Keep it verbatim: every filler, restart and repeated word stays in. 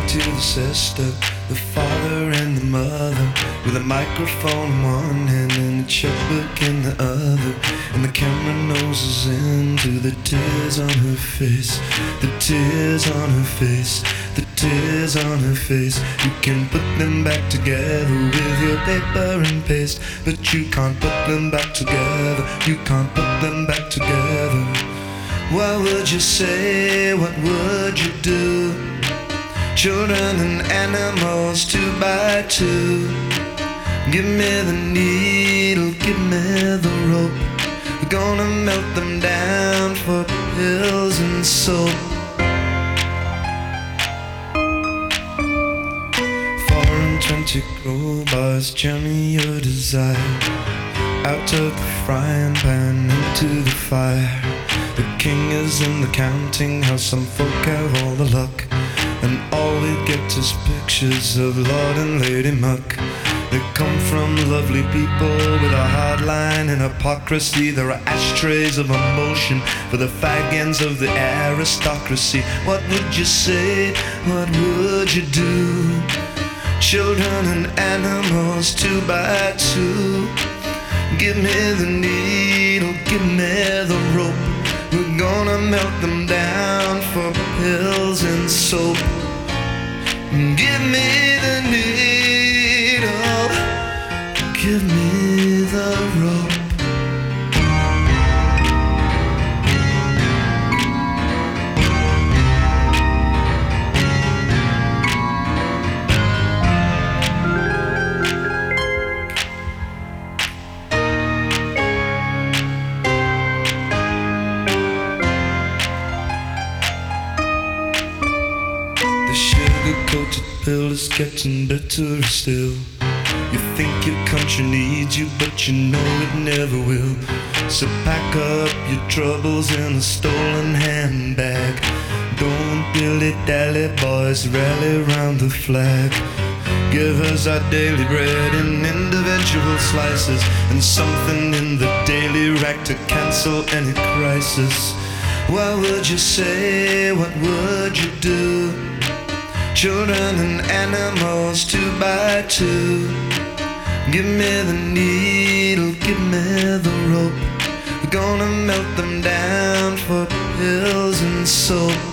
to the sister, the father and the mother, with a microphone in one hand and a checkbook in the other. And the camera noses into the tears on her face, the tears on her face, the tears on her face. You can put them back together with your paper and paste, but you can't put them back together, you can't put them back together. What would you say, what would you do? Children and animals two by two. Give me the needle, give me the rope. We're gonna melt them down for pills and soap. Four and twenty crowbars, jamming your desire out of the frying pan into the fire. The king is in the counting house, some folk have all the luck, and all we get is pictures of Lord and Lady Muck. They come from lovely people with a hard line and hypocrisy. There are ashtrays of emotion for the fag ends of the aristocracy. What would you say? What would you do? Children and animals two by two. Give me the needle, give me the rope. We're gonna melt them down for pills and soap. Give me the needle, give me the rope. Sugar-coated pill is getting better still. You think your country needs you, but you know it never will. So pack up your troubles in a stolen handbag. Don't dilly-dally, boys, rally round the flag. Give us our daily bread in individual slices, and something in the daily rack to cancel any crisis. What would you say, what would you do? Children and animals two by two. Give me the needle, give me the rope. We're gonna melt them down for pills and soap.